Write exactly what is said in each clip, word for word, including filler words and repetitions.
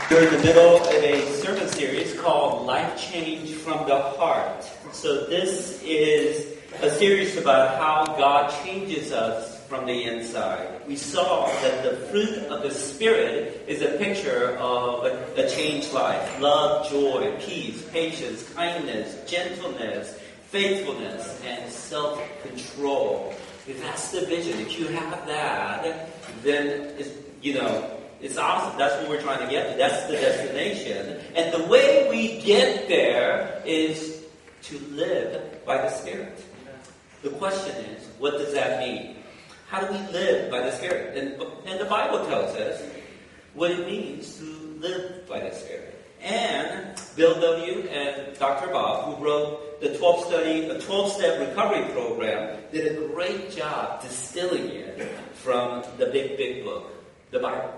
We're in the middle of a sermon series called Life Change from the Heart. So this is a series about how God changes us from the inside. We saw that the fruit of the Spirit is a picture of a changed life. Love, joy, peace, patience, kindness, gentleness, faithfulness, and self-control. If that's the vision, if you have that, then it's, you know, it's awesome. That's what we're trying to get to. That's the destination. And the way we get there is to live by the Spirit. The question is, what does that mean? How do we live by the Spirit? And, and the Bible tells us what it means to live by the Spirit. And Bill W. and Doctor Bob, who wrote the twelve study, the twelve-step recovery program, did a great job distilling it from the big, big book, the Bible.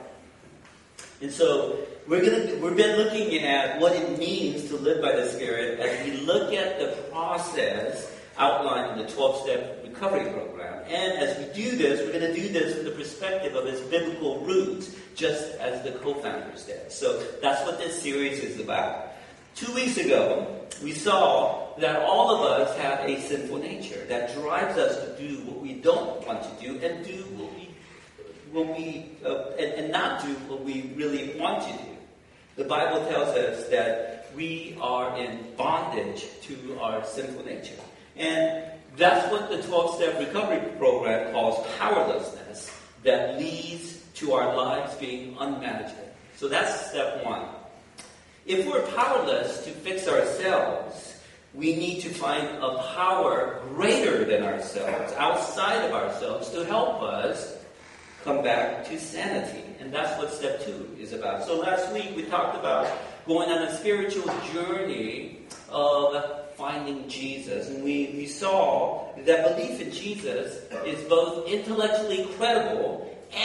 And so we're gonna we've been looking at what it means to live by the Spirit as we look at the process outlined in the twelve-step recovery program. And as we do this, we're going to do this from the perspective of its biblical roots, just as the co-founders did. So that's what this series is about. Two weeks ago, we saw that all of us have a sinful nature that drives us to do what we don't want to do and do what we What we uh, and, and not do what we really want to do. The Bible tells us that we are in bondage to our sinful nature. And that's what the twelve-step recovery program calls powerlessness that leads to our lives being unmanageable. So that's step one. If we're powerless to fix ourselves, we need to find a power greater than ourselves, outside of ourselves, to help us come back to sanity. And that's what step two is about. So last week we talked about going on a spiritual journey of finding Jesus. And we, we saw that belief in Jesus is both intellectually credible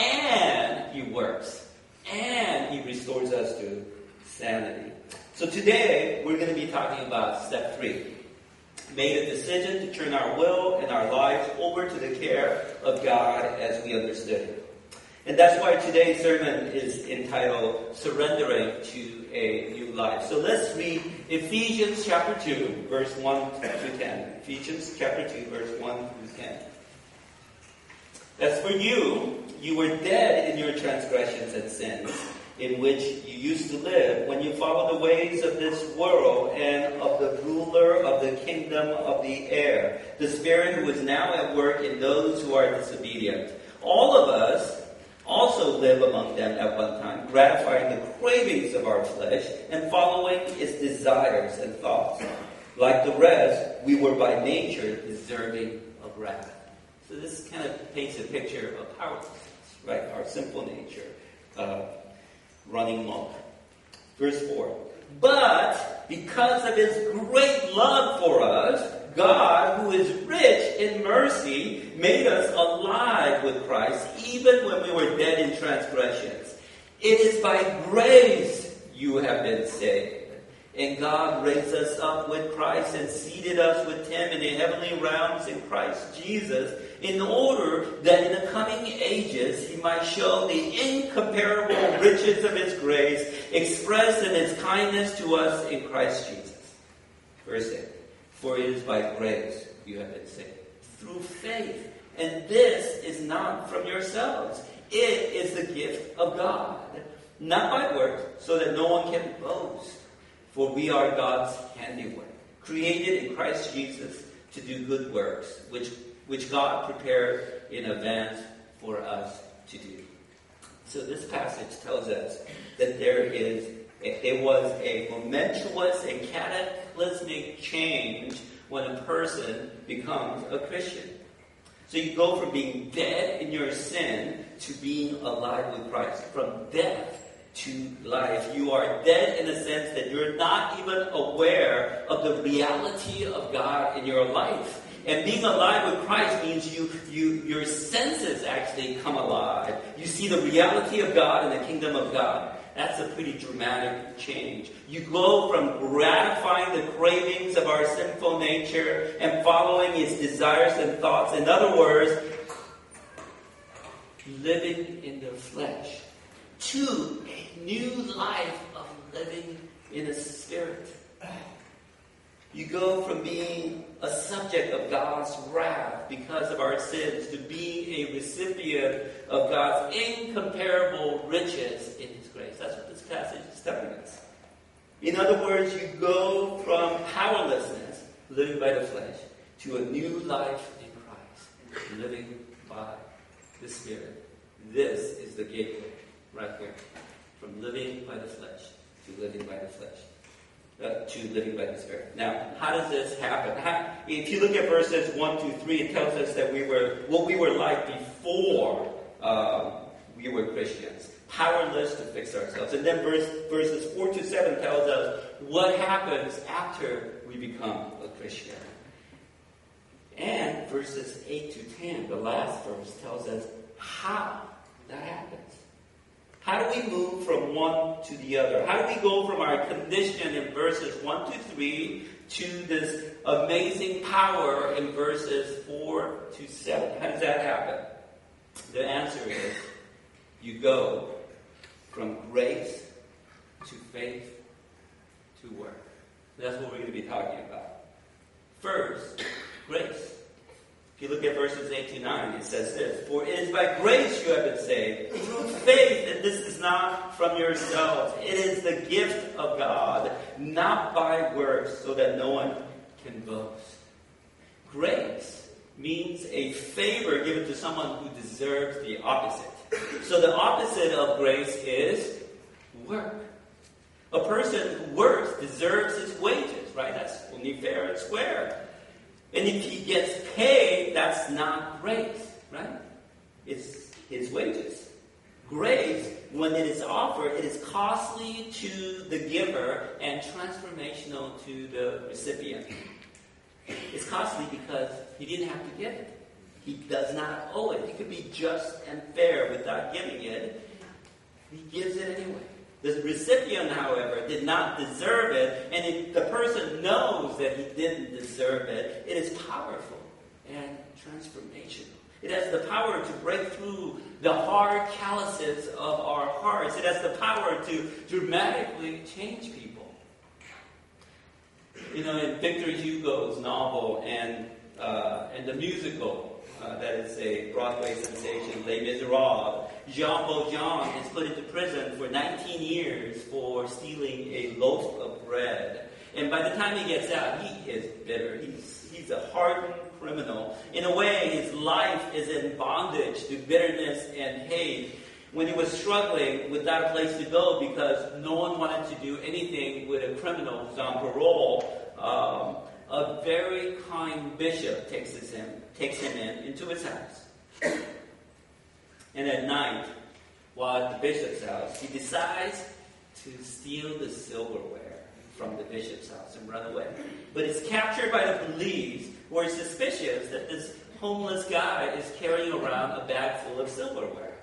and he works. And he restores us to sanity. So today we're going to be talking about step three. Made a decision to turn our will and our lives over to the care of God as we understood it. And that's why today's sermon is entitled Surrendering to a New Life. So let's read Ephesians chapter two, verse one through ten. Ephesians chapter two, verse one through ten. As for you, you were dead in your transgressions and sins, in which you used to live when you followed the ways of this world and of the ruler of the kingdom of the air, the spirit who is now at work in those who are disobedient. All of us also live among them at one time, gratifying the cravings of our flesh and following its desires and thoughts. Like the rest, we were by nature deserving of wrath. So this kind of paints a picture of powerlessness, right? Our simple nature. Uh, running long. Verse four. But because of his great love for us, God, who is rich in mercy, made us alive with Christ, even when we were dead in transgressions. It is by grace you have been saved. And God raised us up with Christ and seated us with him in the heavenly realms in Christ Jesus, in order that in the coming ages he might show the incomparable riches of his grace expressed in his kindness to us in Christ Jesus. Verse eight. For it is by grace you have been saved, through faith. And this is not from yourselves. It is the gift of God, not by works, so that no one can boast. For we are God's handiwork, created in Christ Jesus to do good works, which, which God prepared in advance for us to do. So this passage tells us that there is, there was a momentous and cataclysmic change when a person becomes a Christian. So you go from being dead in your sin to being alive with Christ. From death to life. You are dead in the sense that you're not even aware of the reality of God in your life. And being alive with Christ means you, you, your senses actually come alive. You see the reality of God and the kingdom of God. That's a pretty dramatic change. You go from gratifying the cravings of our sinful nature and following its desires and thoughts. In other words, living in the flesh, to a new life of living in the Spirit. You go from being a subject of God's wrath because of our sins to being a recipient of God's incomparable riches in His grace. That's what this passage is telling us. In other words, you go from powerlessness, living by the flesh, to a new life in Christ, living by the Spirit. This is the gateway right here. From living by the flesh to living by the flesh. Uh, to living by the Spirit. Now, how does this happen? How, if you look at verses one to three, it tells us that we were what we were like before um, we were Christians. Powerless to fix ourselves. And then verse, verses four to seven tells us what happens after we become a Christian. And verses eight to ten, the last verse, tells us how that happens. How do we move from one to the other? How do we go from our condition in verses one to three to this amazing power in verses four to seven? How does that happen? The answer is you go from grace to faith to work. That's what we're going to be talking about. First, grace. If you look at verses eight to nine, it says this: For it is by grace you have been saved, through faith, and this is not from yourselves. It is the gift of God, not by works, so that no one can boast. Grace means a favor given to someone who deserves the opposite. So the opposite of grace is work. A person who works deserves his wages, right? That's only fair and square. And if he gets paid, that's not grace, right? It's his wages. Grace, when it is offered, it is costly to the giver and transformational to the recipient. It's costly because he didn't have to give it. He does not owe it. He could be just and fair without giving it. He gives it anyway. The recipient, however, did not deserve it, and if the person knows that he didn't deserve it, it is powerful and transformational. It has the power to break through the hard calluses of our hearts. It has the power to dramatically change people. You know, in Victor Hugo's novel and uh, and the musical, Uh, that is a Broadway sensation, Les Miserables, Jean Valjean is put into prison for nineteen years for stealing a loaf of bread. And by the time he gets out, he is bitter. He's, he's a hardened criminal. In a way, his life is in bondage to bitterness and hate. When he was struggling without a place to go because no one wanted to do anything with a criminal who's on parole, um, a very kind bishop takes him, takes him in into his house. And at night, while at the bishop's house, he decides to steal the silverware from the bishop's house and run away. But he's captured by the police, who are suspicious that this homeless guy is carrying around a bag full of silverware.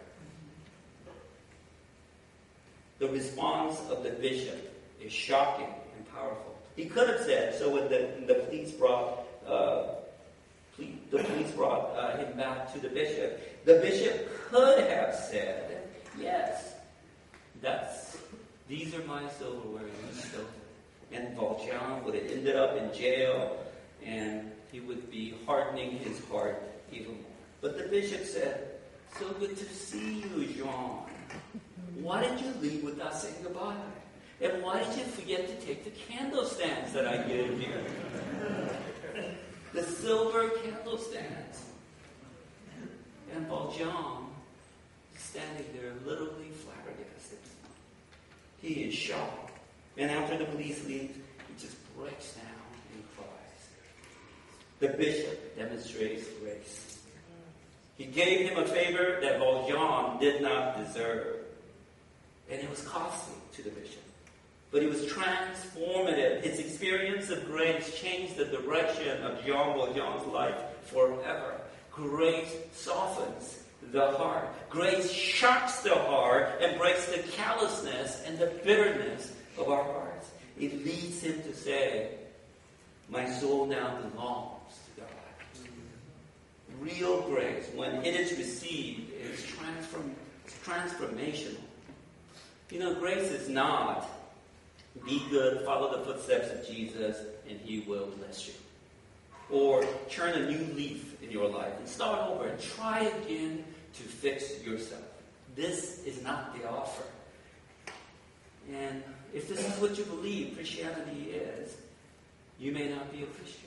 The response of the bishop is shocking and powerful. He could have said, so when the, the police brought uh, police, the police brought uh, him back to the bishop, the bishop could have said, yes, that's these are my silverware, you stole it. And Valjean would have ended up in jail, and he would be hardening his heart even more. But the bishop said, so good to see you, Jean. Why did you leave without saying goodbye? And why did you forget to take the candle stands that I gave you? The silver candle stands. And Valjean is standing there literally flabbergasted. He is shocked. And after the police leave, he just breaks down and cries. The bishop demonstrates grace. He gave him a favor that Valjean did not deserve. And it was costly to the bishop. But it was transformative. His experience of grace changed the direction of Jean Valjean's life forever. Grace softens the heart. Grace shocks the heart and breaks the callousness and the bitterness of our hearts. It leads him to say, my soul now belongs to God. Real grace, when it is received, is transform- transformational. You know, grace is not be good, follow the footsteps of Jesus, and he will bless you. Or turn a new leaf in your life and start over and try again to fix yourself. This is not the offer. And if this is what you believe Christianity is, you may not be a Christian.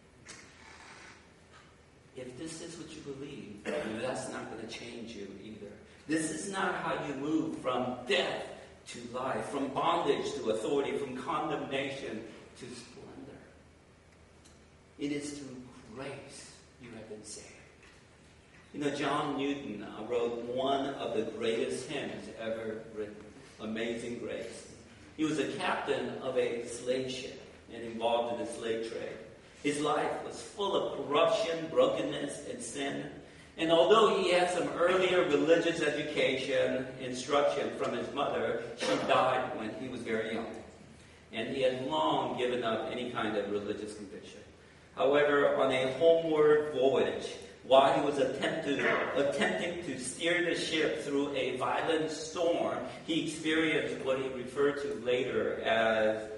If this is what you believe, that's not going to change you either. This is not how you move from death to life, from bondage to authority, from condemnation to splendor. It is through grace you have been saved. You know, John Newton uh, wrote one of the greatest hymns ever written, Amazing Grace. He was a captain of a slave ship and involved in the slave trade. His life was full of corruption, brokenness, and sin. And although he had some earlier religious education, instruction from his mother, she died when he was very young. And he had long given up any kind of religious conviction. However, on a homeward voyage, while he was attempted, attempting to steer the ship through a violent storm, he experienced what he referred to later as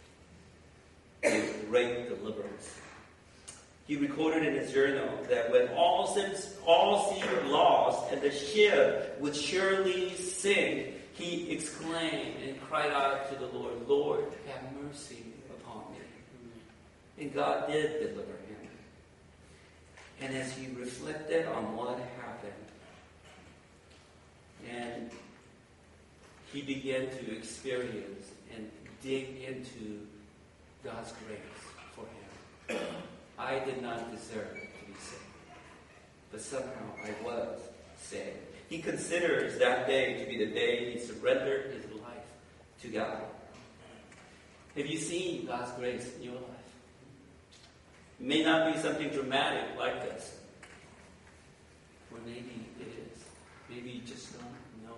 a great deliverance. He recorded in his journal that when all seemed, all seemed lost and the ship would surely sink, he exclaimed and cried out to the Lord, Lord, have mercy upon me. And God did deliver him. And as he reflected on what happened, and he began to experience and dig into God's grace for him. I did not deserve to be saved, but somehow I was saved. He considers that day to be the day he surrendered his life to God. Have you seen God's grace in your life? It may not be something dramatic like this, or maybe it is. Maybe you just don't know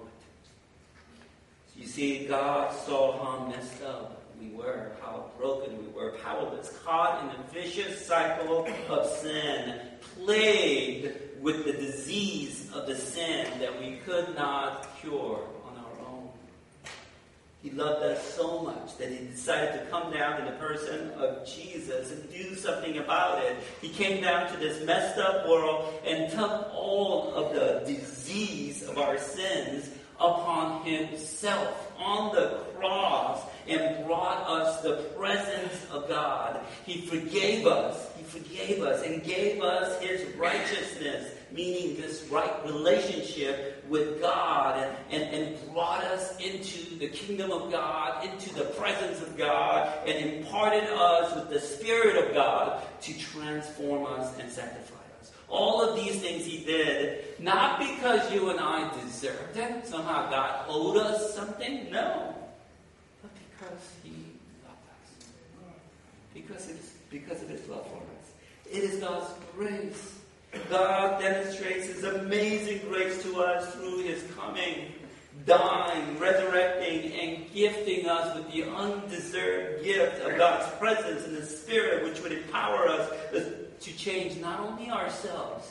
it. You see, God saw how messed up we were, how broken we were, powerless, caught in a vicious cycle of sin, plagued with the disease of the sin that we could not cure on our own. He loved us so much that he decided to come down in the person of Jesus and do something about it. He came down to this messed up world and took all of the disease of our sins upon himself on the cross and brought us the presence of God. He forgave us. He forgave us and gave us his righteousness, meaning this right relationship with God, and, and, and brought us into the kingdom of God, into the presence of God, and imparted us with the Spirit of God to transform us and sanctify us. All of these things he did, not because you and I deserved it. Somehow God owed us something. No. But because he loved us. Because, it's, because of his love for us. It is God's grace. God demonstrates his amazing grace to us through his coming, dying, resurrecting, and gifting us with the undeserved gift of God's presence and the Spirit, which would empower us to change not only ourselves,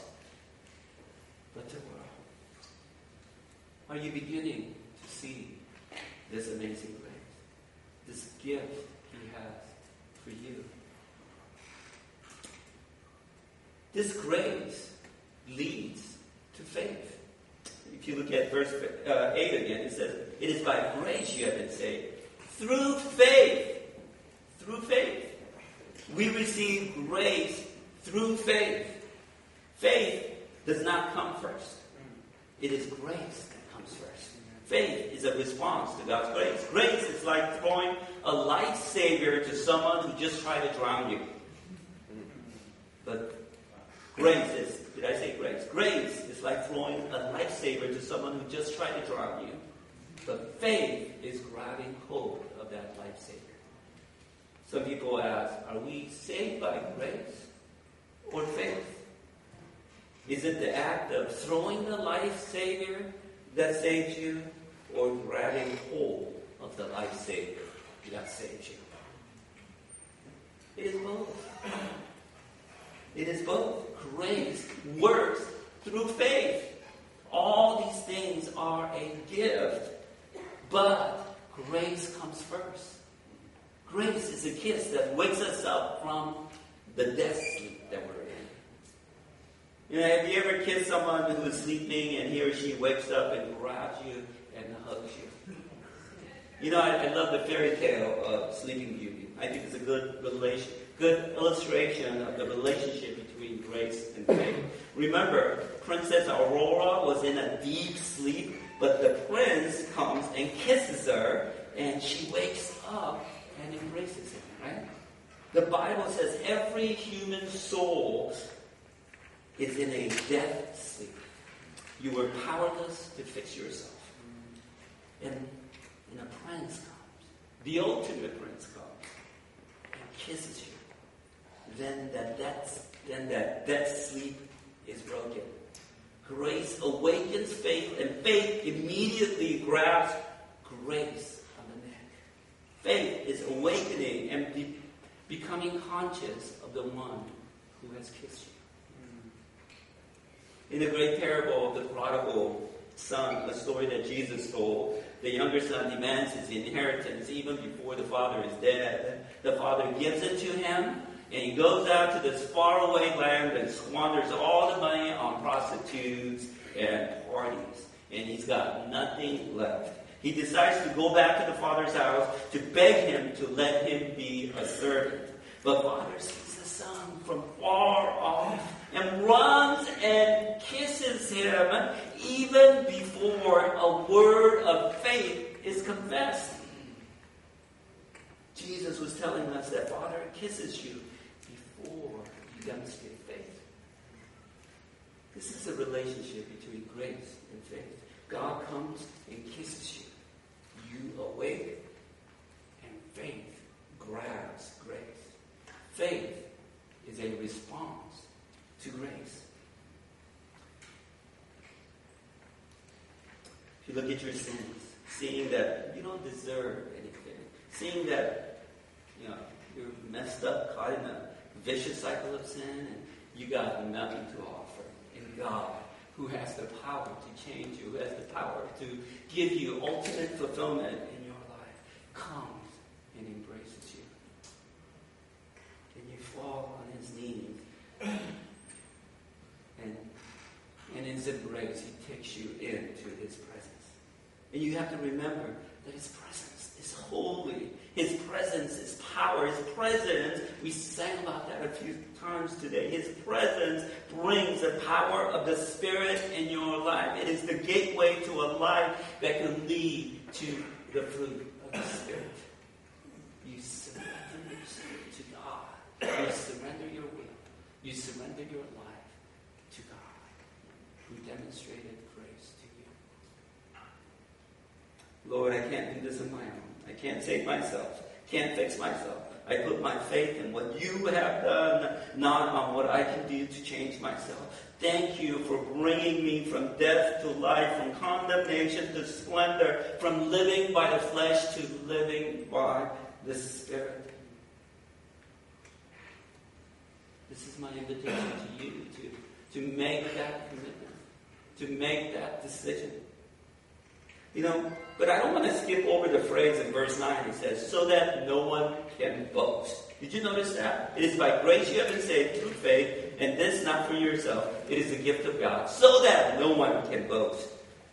but the world. Are you beginning to see this amazing grace? This gift he has for you? This grace leads to faith. If you look at verse uh, eight again, it says, it is by grace you have been saved. Through faith. Through faith. We receive grace through faith. Faith does not come first. It is grace that comes first. Faith is a response to God's grace. Grace is like throwing a lifesaver to someone who just tried to drown you. But grace is, did I say grace? Grace is like throwing a lifesaver to someone who just tried to drown you. But faith is grabbing hold of that lifesaver. Some people ask, are we saved by grace or faith? Is it the act of throwing the lifesaver that saves you, or grabbing hold of the lifesaver that saves you? It is both. It is both. Grace works through faith. All these things are a gift. But grace comes first. Grace is a kiss that wakes us up from the death sleep that we're in. You know, have you ever kissed someone who is sleeping and he or she wakes up and grabs you and hugs you? You know, I, I love the fairy tale of Sleeping Beauty. I think it's a good relation, good illustration of the relationship between grace and faith. Remember, Princess Aurora was in a deep sleep, but the prince comes and kisses her, and she wakes up and embraces him, right? The Bible says every human soul is in a death sleep. You were powerless to fix yourself. And, and a prince comes, the ultimate prince comes, and kisses you. Then that death, then that death sleep is broken. Grace awakens faith, and faith immediately grabs grace on the neck. Faith is awakening and be, becoming conscious of the one who has kissed you. In the great parable of the prodigal son, a story that Jesus told, the younger son demands his inheritance even before the father is dead. The father gives it to him, and he goes out to this faraway land and squanders all the money on prostitutes and parties. And he's got nothing left. He decides to go back to the father's house to beg him to let him be a servant. But father sees the son from far off and runs and kisses him even before a word of faith is confessed. Jesus was telling us that Father kisses you before you demonstrate faith. This is a relationship between grace and faith. God comes and kisses you. You awake, and faith grabs grace. Faith is a response to grace. If you look at your sins, seeing that you don't deserve anything, seeing that you know you're messed up, caught in a vicious cycle of sin, and you got nothing to offer, and God, who has the power to change you, who has the power to give you ultimate fulfillment in your life, comes and embraces you. And you fall on his knees. And, and in his embrace, he takes you into his presence. And you have to remember that his presence is holy. His presence is power. His presence, we sang about that a few times today. His presence brings the power of the Spirit in your life. It is the gateway to a life that can lead to the fruit of the Spirit. You surrender your spirit to God. You surrender your will. You surrender your life to God, who demonstrated grace to you. Lord, I can't do this on my own. I can't save myself. Can't fix myself. I put my faith in what you have done, not on what I can do to change myself. Thank you for bringing me from death to life, from condemnation to splendor, from living by the flesh to living by the Spirit. This is my invitation to you to, to make that commitment, to make that decision. You know, but I don't want to skip over the phrase in verse nine. It says, so that no one can boast. Did you notice that? It is by grace you have been saved through faith, and this not for yourself. It is the gift of God, so that no one can boast.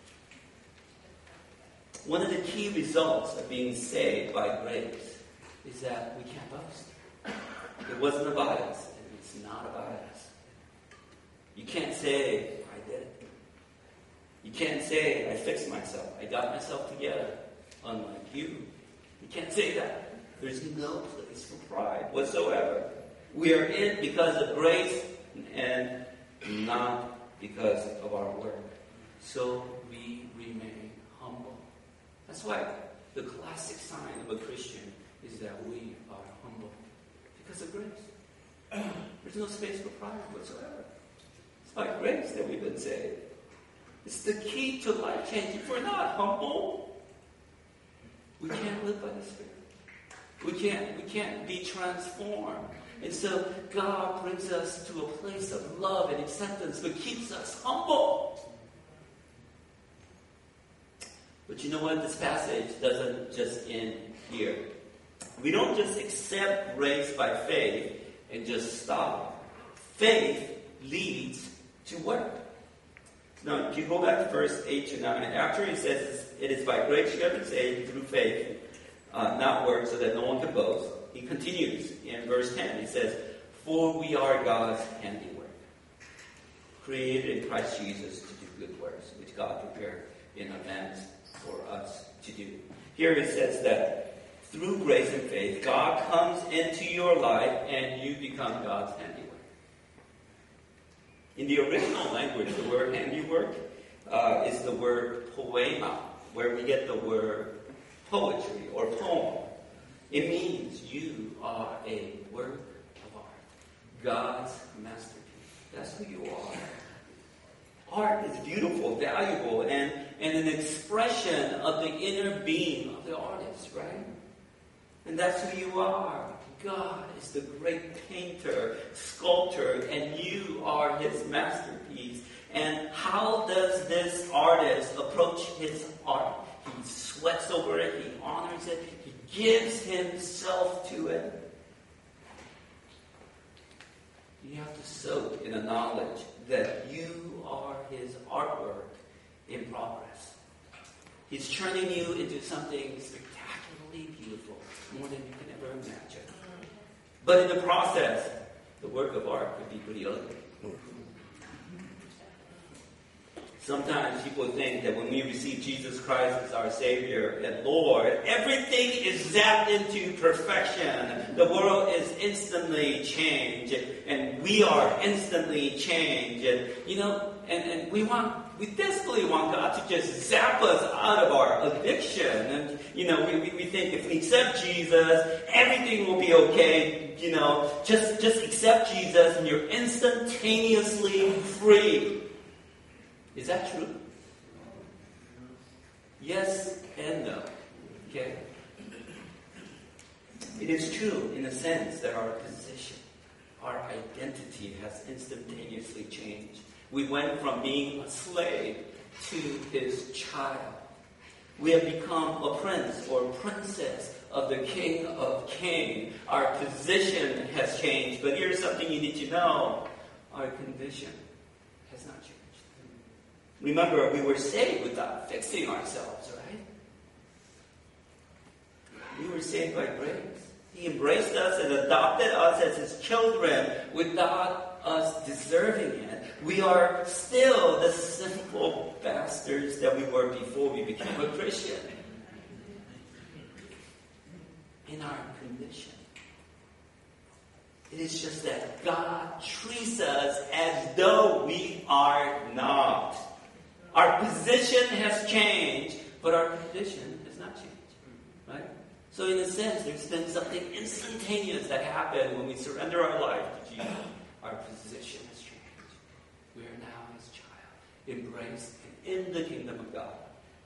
One of the key results of being saved by grace is that we can't boast. It wasn't about us, and it's not about us. You can't say, I did it. You can't say, I fixed myself. I got myself together. Unlike you. You can't say that. There's no place for pride whatsoever. We are in because of grace and not because of our work. So we remain humble. That's why the classic sign of a Christian is that we are humble. Because of grace. There's no space for pride whatsoever. It's by grace that we've been saved. It's the key to life change. If we're not humble, we can't live by the Spirit. We can't, we can't be transformed. And so God brings us to a place of love and acceptance, but keeps us humble. But you know what? This passage doesn't just end here. We don't just accept grace by faith and just stop. Faith leads to work. Now, if you go back to verse eight to nine, after he says, it is by grace you have been saved through faith, uh, not works, so that no one can boast, he continues in verse ten. He says, for we are God's handiwork, created in Christ Jesus to do good works, which God prepared in advance for us to do. Here it says that through grace and faith, God comes into your life and you become God's handiwork. In the original language, the word handiwork uh, is the word poema, where we get the word poetry or poem. It means you are a work of art. God's masterpiece. That's who you are. Art is beautiful, valuable, and, and an expression of the inner being of the artist, right? And that's who you are. God is the great painter, sculptor, and you are his masterpiece. And how does this artist approach his art? He sweats over it, he honors it, he gives himself to it. You have to soak in the knowledge that you are his artwork in progress. He's turning you into something spectacularly beautiful, more than you can ever imagine. But in the process, the work of art could be pretty ugly. Sometimes people think that when we receive Jesus Christ as our Savior and Lord, everything is zapped into perfection. The world is instantly changed, and we are instantly changed. And you know, and, and we want, we desperately want God to just zap us out of our addiction. And you know, we, we, we think if we accept Jesus, everything will be okay. You know, just just accept Jesus, and you're instantaneously free. Is that true? Yes and no. Okay? It is true in the sense that our position, our identity has instantaneously changed. We went from being a slave to his child. We have become a prince or princess of the King of Kings. Our position has changed. But here's something you need to know. Our condition has not changed. Remember, we were saved without fixing ourselves, right? We were saved by grace. He embraced us and adopted us as his children without us deserving it. We are still the sinful bastards that we were before we became a Christian. In our condition. It is just that God treats us as though we are not. Our position has changed, but our condition has not changed. Right? So in a sense, there's been something instantaneous that happened when we surrender our life to Jesus. Our position has changed. We are now his child, embraced and in the kingdom of God.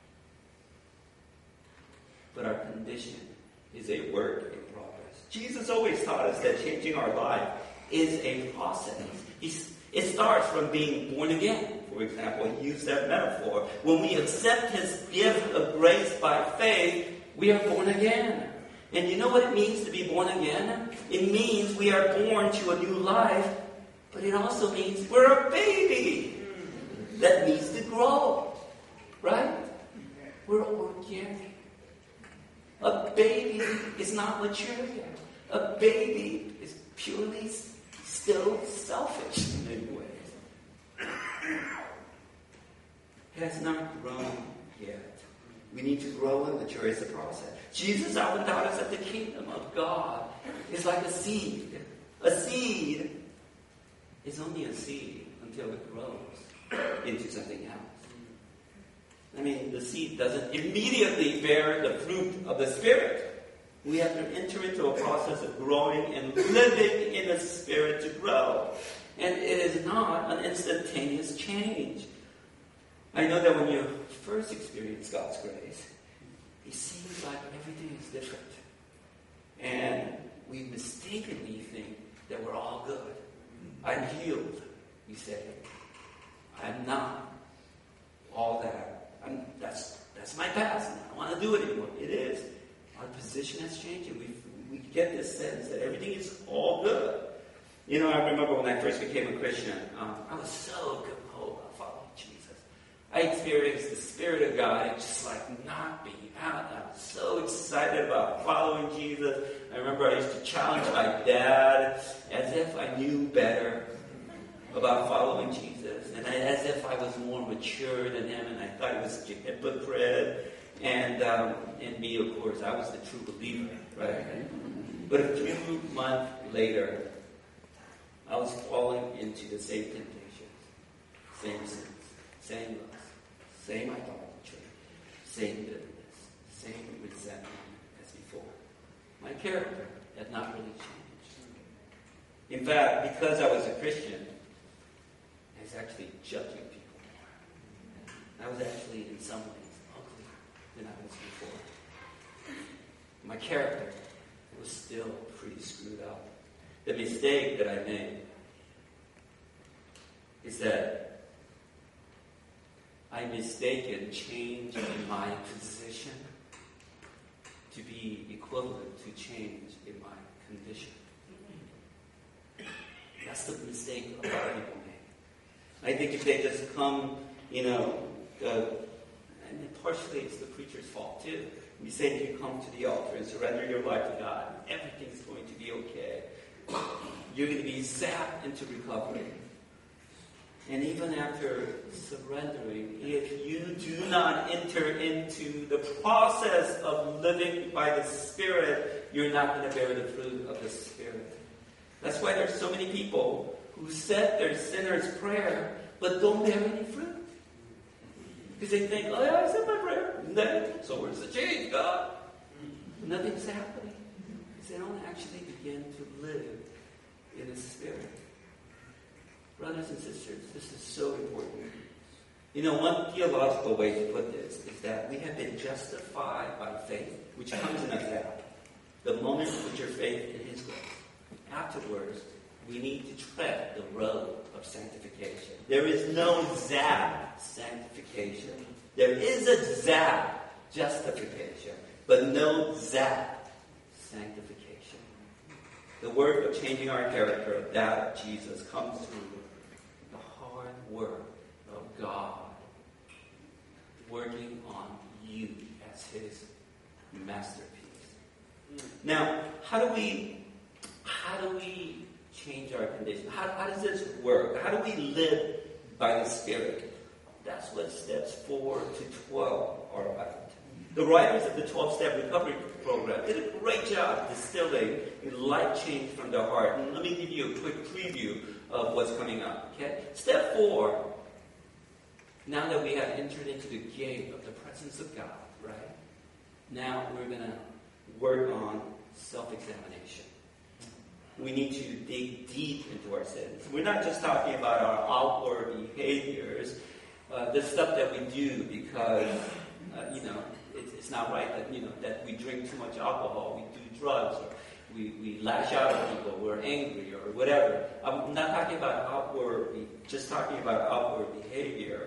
But our condition is a work in progress. Jesus always taught us that changing our life is a process. He's, it starts from being born again. For example, he used that metaphor. When we accept his gift of grace by faith, we are born again. And you know what it means to be born again? It means we are born to a new life, but it also means we're a baby that needs to grow. Right? We're organic. A baby is not mature yet. A baby is purely still selfish in many ways. Has not grown yet. We need to grow and mature. It's a process. Jesus often taught us that the kingdom of God is like a seed. A seed is only a seed until it grows into something else. I mean, the seed doesn't immediately bear the fruit of the Spirit. We have to enter into a process of growing and living in the Spirit to grow. And it is not an instantaneous change. I know that when you first experience God's grace, it seems like everything is different. And we mistakenly think that we're all good. I'm healed, we say. I'm not all that. I'm, that's, that's that's my past. I don't want to do it anymore. It is. Our position has changed, and we we get this sense that everything is all good. You know, I remember when I first became a Christian, um, I was so compelled about following Jesus. I experienced the Spirit of God. It just like knocked me out. I was so excited about following Jesus. I remember I used to challenge my dad as if I knew better about following Jesus, and I, as if I was more mature than him, and I thought he was a hypocrite. And um, and me, of course, I was the true believer, right? But a few months later, I was falling into the same temptations, same sins, same lust, same idolatry, same bitterness, same resentment as before. My character had not really changed. In fact, because I was a Christian, I was actually judging people more. I was actually, in some ways, uglier than I was before. My character was still pretty screwed up. The mistake that I made is that I mistaken change in my position to be equivalent to change in my condition. That's the mistake a lot of people make. I think if they just come, you know, uh, and partially it's the preacher's fault too. We say if you come to the altar and surrender your life to God, everything's going to be okay. You're going to be zapped into recovery. And even after surrendering, if you do not enter into the process of living by the Spirit, you're not going to bear the fruit of the Spirit. That's why there's so many people who said their sinner's prayer, but don't bear any fruit. Because they think, oh yeah, I said my prayer. And then, so where's the change, God? Nothing's happening. Because they don't actually begin to live in the Spirit. Brothers and sisters, this is so important. You know, one theological way to put this is that we have been justified by faith, which comes in a zap. The moment you put your faith in His grace. Afterwards, we need to tread the road of sanctification. There is no zap sanctification. There is a zap justification, but no zap sanctification. The work of changing our character, that of Jesus, comes through the hard work of God working on you as His masterpiece. Now, how do we how do we change our condition? How, how does this work? How do we live by the Spirit? That's what steps four to twelve are about. The writers of the twelve-step recovery program did a great job distilling a life change from the heart. And let me give you a quick preview of what's coming up. Okay? Step four, now that we have entered into the gate of the presence of God, right? Now we're going to work on self-examination. We need to dig deep into our sins. We're not just talking about our outward behaviors, uh, the stuff that we do because, uh, you know, it's, it's not right that, you know, that we drink too much alcohol, we do drugs, or we, we lash out at people, we're angry, or whatever. I'm not talking about outward, just talking about outward behavior.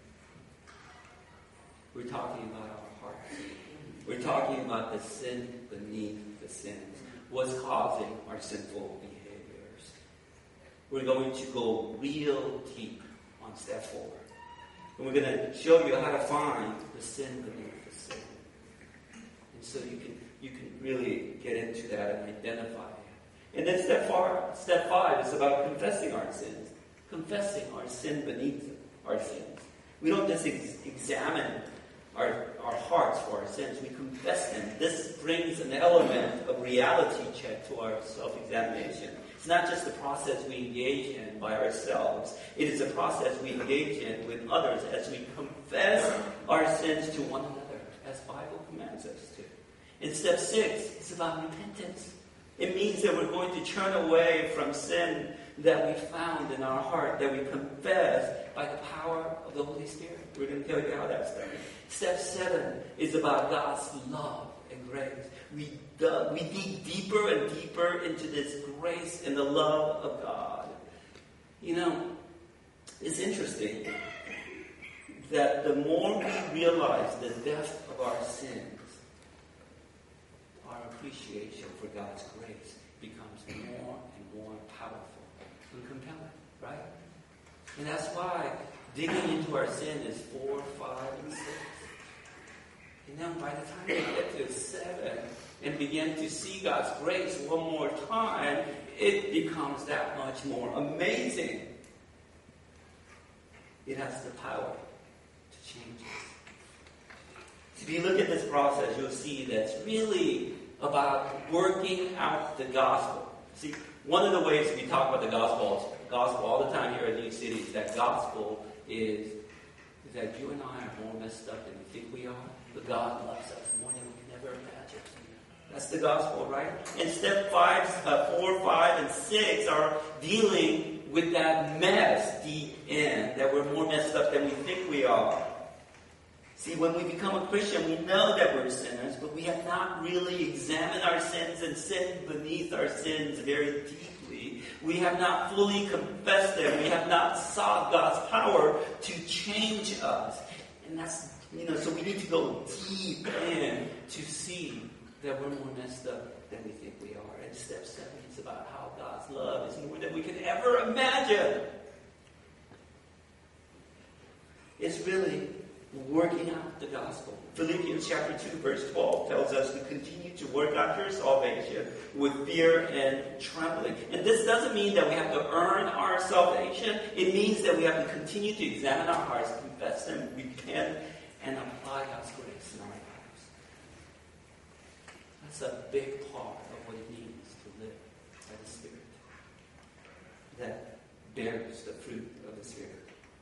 We're talking about our hearts. We're talking about the sin beneath the sins. What's causing our sinful behaviors. We're going to go real deep on step four. And we're going to show you how to find the sin beneath the sin. And so you can you can really get into that and identify it. And then step four, step five is about confessing our sins. Confessing our sin beneath our sins. We don't just ex- examine Our, our hearts for our sins. We confess them. This brings an element of reality check to our self-examination. It's not just the process we engage in by ourselves. It is a process we engage in with others as we confess our sins to one another, as the Bible commands us to. And step six is about repentance. It means that we're going to turn away from sin that we found in our heart, that we confess by the power of the Holy Spirit. We're going to tell you how that's done. Step seven is about God's love and grace. We, dug, we dig deeper and deeper into this grace and the love of God. You know, it's interesting that the more we realize the depth of our sins, our appreciation for God's grace becomes more and more powerful and compelling, right? And that's why digging into our sin is four, five, and six. And then by the time we get to seven and begin to see God's grace one more time, it becomes that much more amazing. It has the power to change us. If you look at this process, you'll see that it's really about working out the gospel. See, one of the ways we talk about the gospel, gospel all the time here at New City is that gospel is, is that you and I are more messed up than we think we are, but God loves us more than we can ever imagine. That's the gospel, right? And step five, uh, four, five, and six are dealing with that mess deep in, that we're more messed up than we think we are. See, when we become a Christian, we know that we're sinners, but we have not really examined our sins and sinned beneath our sins very deeply. We have not fully confessed them. We have not sought God's power to change us. And that's, you know, so we need to go deep in to see that we're more messed up than we think we are. And step seven is about how God's love is more than we can ever imagine. It's really working out the gospel. Philippians chapter two, verse twelve tells us to continue to work out your salvation with fear and trembling. And this doesn't mean that we have to earn our salvation. It means that we have to continue to examine our hearts, confess them, repent, and apply God's grace in our lives. That's a big part of what it means to live by the Spirit. That bears the fruit of the Spirit.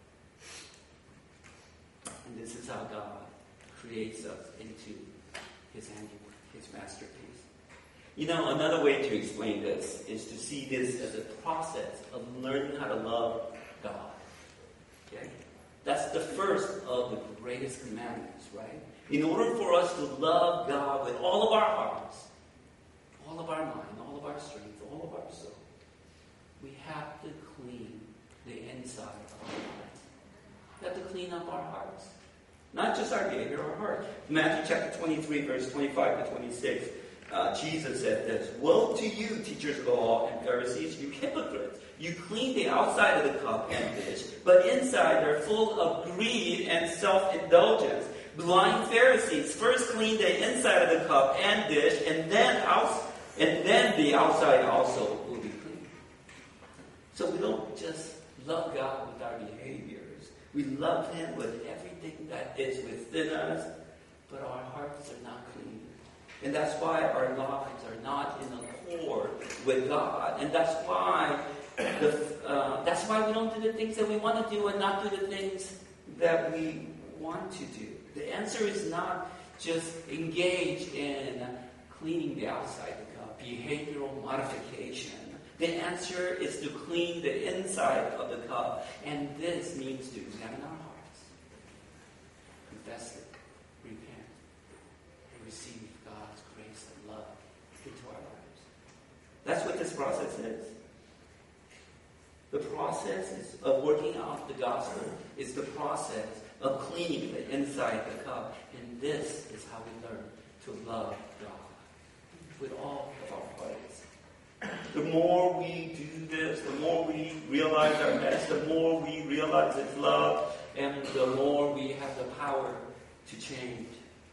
And this is how God creates us into His handiwork, His masterpiece. You know, another way to explain this is to see this as a process of learning how to love God. Okay? That's the first of the greatest commandments, right? In order for us to love God with all of our hearts, all of our mind, all of our strength, all of our soul, we have to clean the inside of our hearts. We have to clean up our hearts. Not just our behavior, our heart. Matthew chapter twenty-three, verse twenty-five to twenty-six, uh, Jesus said this, "Woe to you, teachers of the law and Pharisees, you hypocrites! You clean the outside of the cup and dish, but inside they're full of greed and self-indulgence. Blind Pharisees, first clean the inside of the cup and dish, and then out, and then the outside also will be clean." So we don't just love God with our behaviors. We love Him with everything that is within us, but our hearts are not clean. And that's why our lives are not in accord with God. And that's why the, uh, that's why we don't do the things that we want to do and not do the things that we want to do. The answer is not just engage in cleaning the outside of the cup, behavioral modification. The answer is to clean the inside of the cup. And this means to examine our hearts, confess it, repent, and receive God's grace and love into our lives. That's what this process is. The process is of working out the gospel is the process of cleaning the inside of the cup. And this is how we learn to love God with all of our hearts. The more we do this, the more we realize our mess, the more we realize His love, and the more we have the power to change.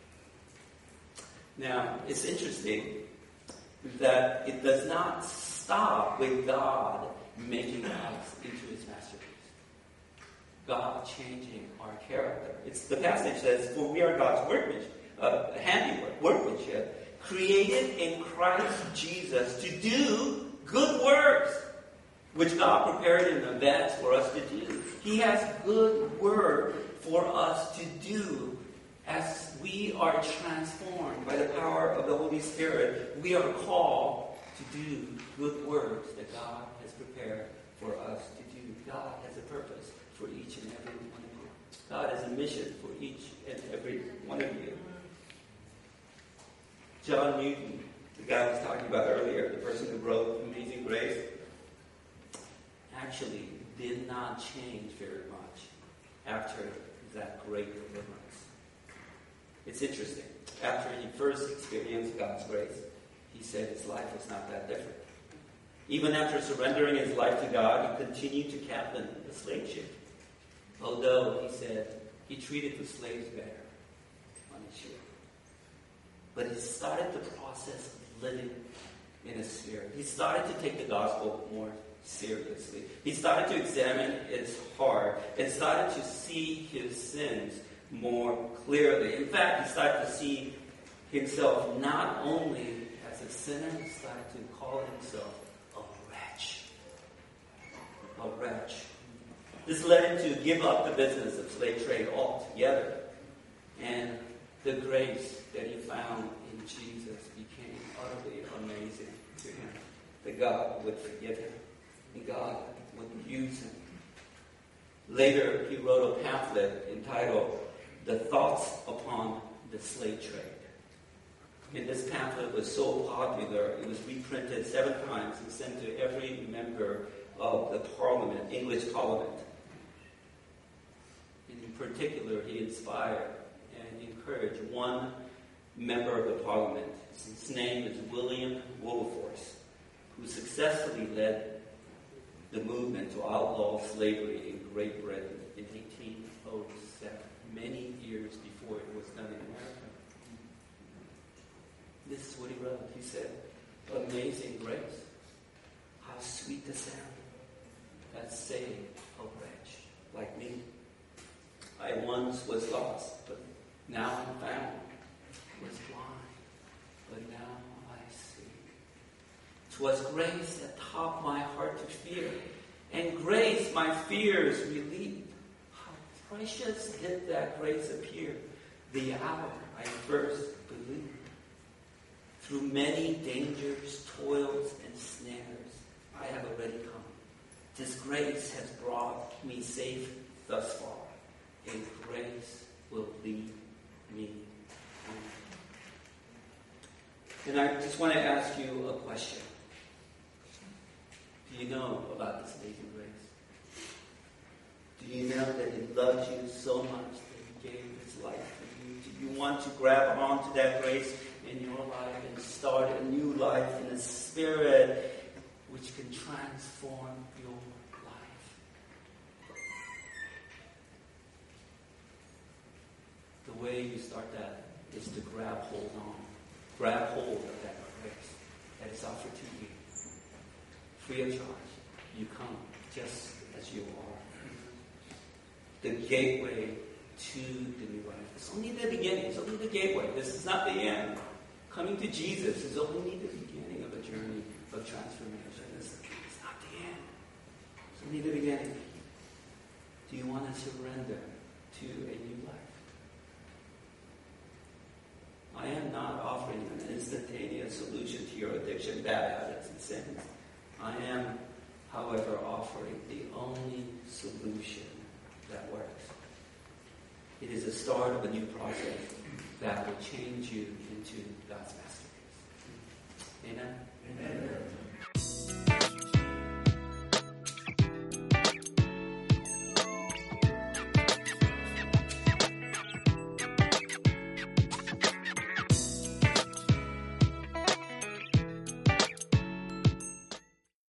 Now, it's interesting that it does not stop with God making us into His masterpiece. God changing our character. It's the passage says, "For we are God's workmanship, uh, handiwork, workmanship, created in Christ Jesus to do good works, which God prepared in advance for us to do." He has good work for us to do as we are transformed by the power of the Holy Spirit. We are called to do good works that God has prepared for us to do. God has a purpose for each and every one of you. God has a mission for each and every one of you. John Newton, the guy I was talking about earlier, the person who wrote Amazing Grace, actually did not change very much after that great deliverance. It's interesting. After he first experienced God's grace, he said his life was not that different. Even after surrendering his life to God, he continued to captain the slave ship. Although, he said, he treated the slaves better on his ship. But he started the process of living in a spirit. He started to take the gospel more seriously. He started to examine his heart and started to see his sins more clearly. In fact, he started to see himself not only as a sinner, he started to call himself a wretch. A wretch. This led him to give up the business of slave trade altogether. And the grace that he found in Jesus became utterly amazing to him. That God would forgive him. And God would use him. Later, he wrote a pamphlet entitled The Thoughts Upon the Slave Trade. And this pamphlet was so popular, it was reprinted seven times and sent to every member of the Parliament, English Parliament. And in particular, he inspired and encouraged one member of the Parliament. His name is William Wilberforce, who successfully led the movement to outlaw slavery in Great Britain in eighteen oh seven, many years before it was done in America. This is what he wrote. He said, "Amazing grace, how sweet the sound that saved a wretch like me. I once was lost, but now I'm found. Was blind, but now I see. 'Twas grace that taught my heart to fear, and grace my fears relieved. How precious did that grace appear the hour I first believed. Through many dangers, toils, and snares, I have already come. This grace has brought me safe thus far, and grace will lead me home." And I just want to ask you a question. Do you know about this amazing grace? Do you know that He loves you so much that He gave His life for you? Do you want to grab onto that grace in your life and start a new life in the Spirit which can transform your life? The way you start that is to grab hold on. Grab hold of that grace that is offered to you. Free of charge. You come just as you are. The gateway to the new life. It's only the beginning. It's only the gateway. This is not the end. Coming to Jesus is only the beginning of a journey of transformation. It's, it's not the end. It's only the beginning. Do you want to surrender to a new life? I am not offering an instantaneous solution to your addiction, bad habits, and sins. I am, however, offering the only solution that works. It is the start of a new process that will change you into God's masterpiece. Amen? Amen.